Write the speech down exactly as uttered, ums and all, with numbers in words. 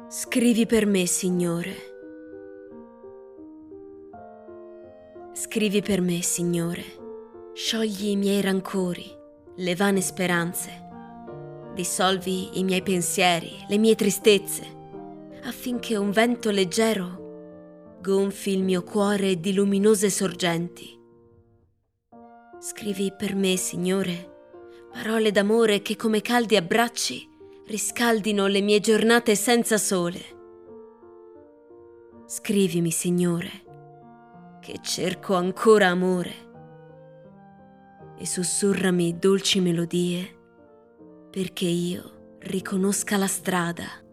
Scrivi per me, Signore. Scrivi per me, Signore. Sciogli i miei rancori, le vane speranze. Dissolvi i miei pensieri, le mie tristezze, affinché un vento leggero gonfi il mio cuore di luminose sorgenti. Scrivi per me, Signore, parole d'amore che come caldi abbracci riscaldino le mie giornate senza sole. Scrivimi, Signore, che cerco ancora amore, e sussurrami dolci melodie perché io riconosca la strada.